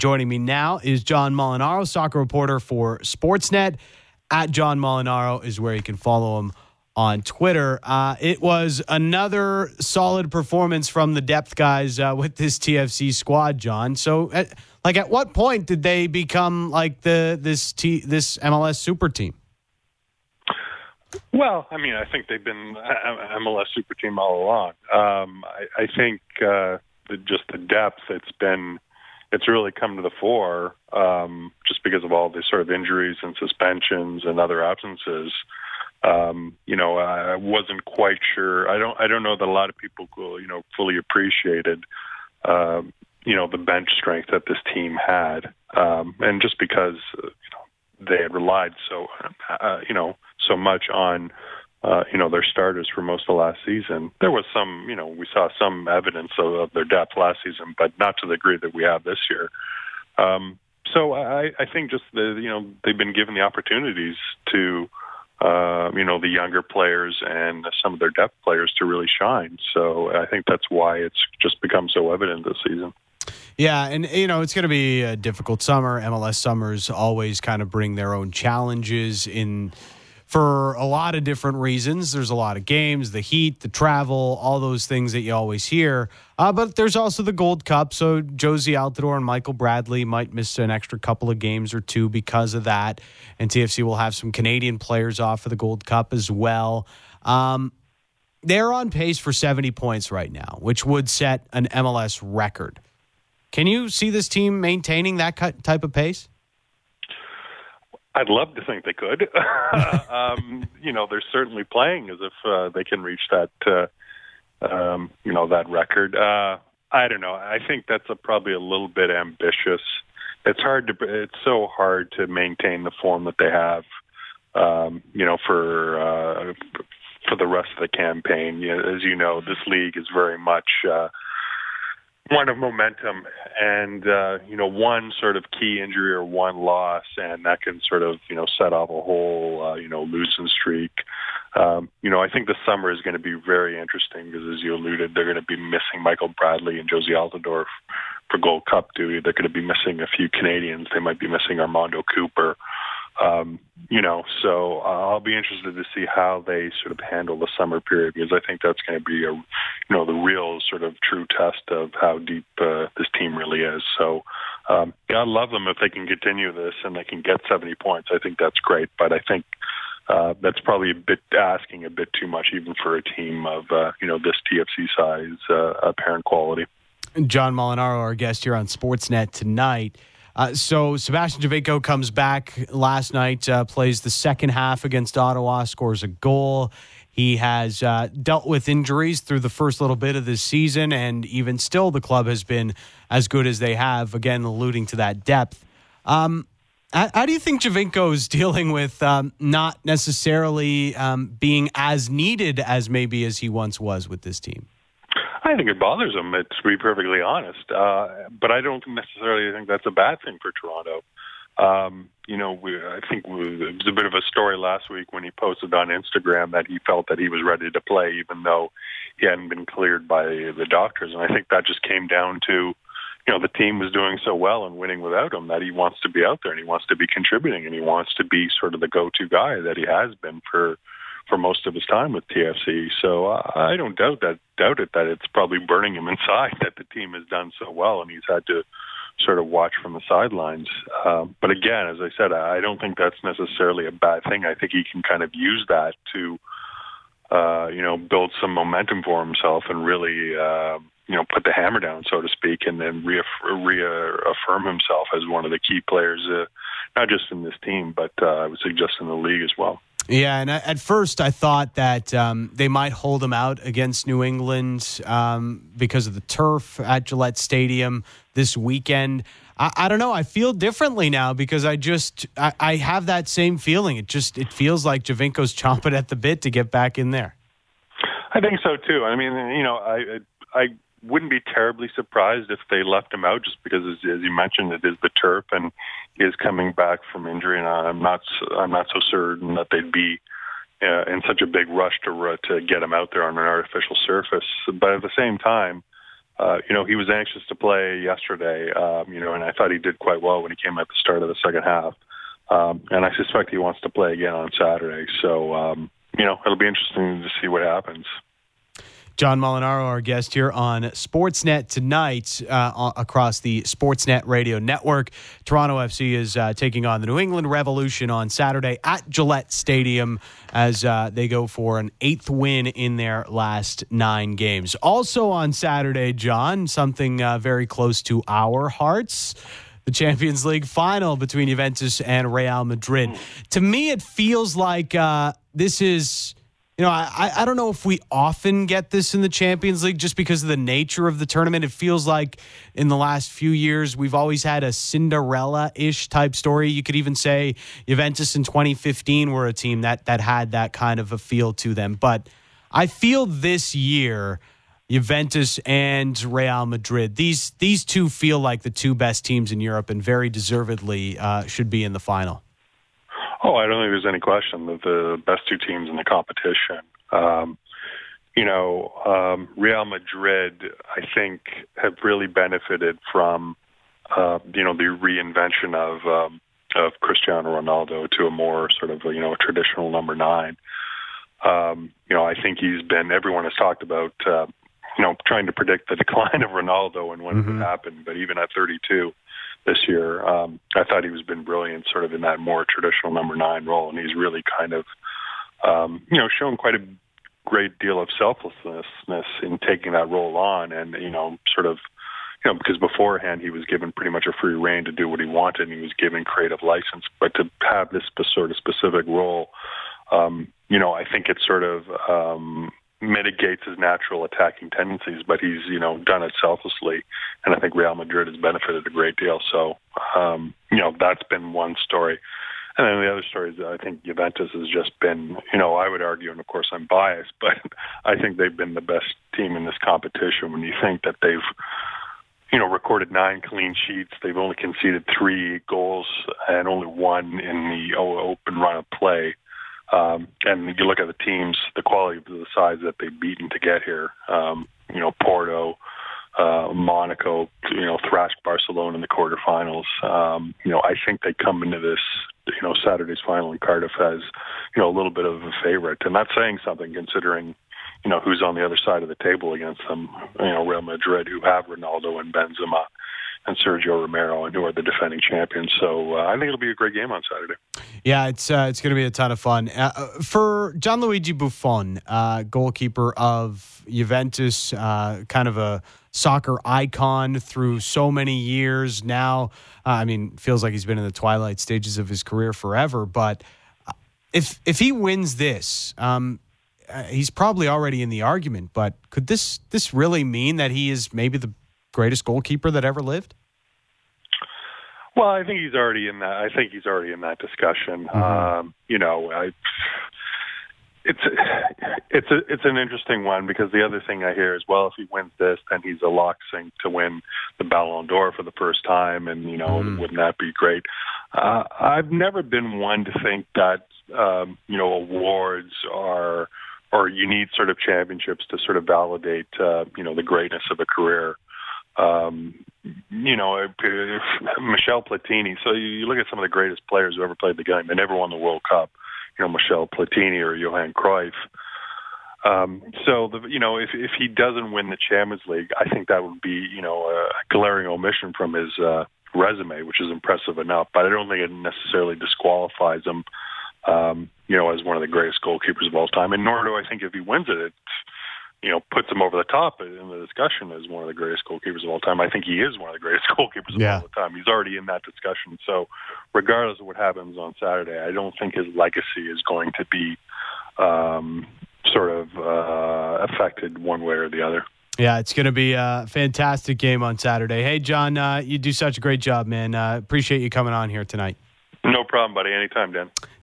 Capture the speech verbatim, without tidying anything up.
Joining me now is John Molinaro, soccer reporter for Sportsnet. At John Molinaro is where you can follow him on Twitter. Uh, it was another solid performance from the depth guys uh, with this T F C squad, John. So, at, like, at what point did they become like the this T, this M L S super team? Well, I mean, I think they've been M L S super team all along. Um, I, I think uh, the, just the depth, it's been, it's really come to the fore um, just because of all the sort of injuries and suspensions and other absences. Um, you know, I wasn't quite sure. I don't, I don't know that a lot of people, you know, fully appreciated, uh, you know, the bench strength that this team had. Um, and just because, uh, you know, they had relied so, uh, you know, so much on, uh, you know, their starters for most of last season. There was some, you know, we saw some evidence of, of their depth last season, but not to the degree that we have this year. Um, so I, I think just the, you know, they've been given the opportunities to, uh, you know, the younger players and some of their depth players to really shine. So I think that's why it's just become so evident this season. Yeah, and, you know, it's going to be a difficult summer. M L S summers always kind of bring their own challenges in for a lot of different reasons. There's a lot of games, the heat, the travel, all those things that you always hear. Uh, but there's also the Gold Cup, so Jozy Altidore and Michael Bradley might miss an extra couple of games or two because of that. And T F C will have some Canadian players off for the Gold Cup as well. Um, they're on pace for seventy points right now, which would set an M L S record. Can you see this team maintaining that type of pace? I'd love to think they could. um, you know, they're certainly playing as if uh, they can reach that, uh, um, you know, that record. Uh, I don't know. I think that's a, probably a little bit ambitious. It's hard to. It's so hard to maintain the form that they have. Um, you know, for uh, for the rest of the campaign. You know, as you know, this league is very much Uh, one of momentum, and uh, you know, one sort of key injury or one loss, and that can sort of, you know, set off a whole uh, you know, losing streak. Um, you know, I think the summer is going to be very interesting because, as you alluded, they're going to be missing Michael Bradley and Jozy Altidore for Gold Cup duty. They're going to be missing a few Canadians. They might be missing Armando Cooper. Um, you know, so uh, I'll be interested to see how they sort of handle the summer period, because I think that's going to be a, you know, the real sort of true test of how deep uh, this team really is. So, um, yeah, I love them if they can continue this and they can get seventy points. I think that's great, but I think uh, that's probably a bit asking a bit too much, even for a team of uh, you know, this T F C size, uh, apparent quality. John Molinaro, our guest here on Sportsnet tonight. Uh, so Sebastian Giovinco comes back last night, uh, plays the second half against Ottawa, scores a goal. He has uh, dealt with injuries through the first little bit of this season, and even still the club has been as good as they have, again, alluding to that depth. Um, how, how do you think Giovinco is dealing with um, not necessarily um, being as needed as maybe as he once was with this team? I think it bothers him, to be perfectly honest. Uh, but I don't necessarily think that's a bad thing for Toronto. Um, you know, we, I think we, it was a bit of a story last week when he posted on Instagram that he felt that he was ready to play, even though he hadn't been cleared by the doctors. And I think that just came down to, you know, the team was doing so well and winning without him that he wants to be out there and he wants to be contributing and he wants to be sort of the go-to guy that he has been for for most of his time with T F C. So uh, I don't doubt that doubt it that it's probably burning him inside that the team has done so well and he's had to sort of watch from the sidelines. Um, but again, as I said, I don't think that's necessarily a bad thing. I think he can kind of use that to, uh, you know, build some momentum for himself and really, uh, you know, put the hammer down, so to speak, and then reaff- reaffirm himself as one of the key players, uh, not just in this team, but uh, I would suggest in the league as well. Yeah, and at first I thought that um, they might hold him out against New England um, because of the turf at Gillette Stadium this weekend. I, I don't know. I feel differently now because I just I, I have that same feeling. It just it feels like Giovinco's chomping at the bit to get back in there. I think so too. I mean, you know, I I wouldn't be terribly surprised if they left him out, just because, as, as you mentioned, it is the turf, and he is coming back from injury, and I'm not I'm not so certain that they'd be uh, in such a big rush to to get him out there on an artificial surface. But at the same time, uh, you know, he was anxious to play yesterday, um, you know, and I thought he did quite well when he came at the start of the second half. Um, and I suspect he wants to play again on Saturday. So, um, you know, it'll be interesting to see what happens. John Molinaro, our guest here on Sportsnet tonight uh, across the Sportsnet radio network. Toronto F C is uh, taking on the New England Revolution on Saturday at Gillette Stadium as uh, they go for an eighth win in their last nine games. Also on Saturday, John, something uh, very close to our hearts. The Champions League final between Juventus and Real Madrid. To me, it feels like uh, this is, you know, I, I don't know if we often get this in the Champions League just because of the nature of the tournament. It feels like in the last few years, we've always had a Cinderella-ish type story. You could even say Juventus in twenty fifteen were a team that that had that kind of a feel to them. But I feel this year, Juventus and Real Madrid, these these two feel like the two best teams in Europe and very deservedly uh, should be in the final. Oh, I don't think there's any question that the best two teams in the competition. Um, you know, um, Real Madrid, I think, have really benefited from, uh, you know, the reinvention of um, of Cristiano Ronaldo to a more sort of, you know, a traditional number nine. Um, you know, I think he's been, everyone has talked about, uh, you know, trying to predict the decline of Ronaldo and when mm-hmm. it would happen. But even at thirty-two this year, um, I thought he was been brilliant sort of in that more traditional number nine role. And he's really kind of, um, you know, shown quite a great deal of selflessness in taking that role on. And, you know, sort of, you know, because beforehand he was given pretty much a free rein to do what he wanted and he was given creative license. But to have this sort of specific role, um, you know, I think it sort of, um, mitigates his natural attacking tendencies, but he's, you know, done it selflessly. And I think Real Madrid has benefited a great deal. So, um, you know, that's been one story. And then the other story is I think Juventus has just been, you know, I would argue, and of course I'm biased, but I think they've been the best team in this competition when you think that they've, you know, recorded nine clean sheets. They've only conceded three goals and only one in the open run of play. Um, and you look at the teams, the quality of the sides that they've beaten to get here. Um, you know, Porto, uh, Monaco, you know, thrashed Barcelona in the quarterfinals. Um, you know, I think they come into this, you know, Saturday's final in Cardiff as, you know, a little bit of a favorite. And that's saying something considering, you know, who's on the other side of the table against them. You know, Real Madrid, who have Ronaldo and Benzema and Sergio Romero, and who are the defending champions. So uh, I think it'll be a great game on Saturday. Yeah, it's uh, it's going to be a ton of fun. Uh, for Gianluigi Buffon, uh, goalkeeper of Juventus, uh, kind of a soccer icon through so many years now. Uh, I mean, feels like he's been in the twilight stages of his career forever. But if if he wins this, um, uh, he's probably already in the argument. But could this this really mean that he is maybe the greatest goalkeeper that ever lived? Well, I think he's already in that. I think he's already in that discussion. Mm-hmm. Um, you know, I, it's it's a, it's an interesting one because the other thing I hear is, well, if he wins this, then he's a lock sink to win the Ballon d'Or for the first time, and you know, mm-hmm. wouldn't that be great? Uh, I've never been one to think that um, you know awards are or you need sort of championships to sort of validate uh, you know the greatness of a career. Um, you know, if, if Michel Platini. So you, you look at some of the greatest players who ever played the game. They never won the World Cup. You know, Michel Platini or Johan Cruyff. Um, so the, you know, if if he doesn't win the Champions League, I think that would be you know a glaring omission from his uh, resume, which is impressive enough. But I don't think it necessarily disqualifies him. Um, you know, as one of the greatest goalkeepers of all time, and nor do I think if he wins it, it you know, puts him over the top in the discussion as one of the greatest goalkeepers of all time. I think he is one of the greatest goalkeepers of yeah. all time. He's already in that discussion. So regardless of what happens on Saturday, I don't think his legacy is going to be um, sort of uh, affected one way or the other. Yeah, it's going to be a fantastic game on Saturday. Hey, John, uh, you do such a great job, man. Uh, appreciate you coming on here tonight. No problem, buddy. Anytime, Dan.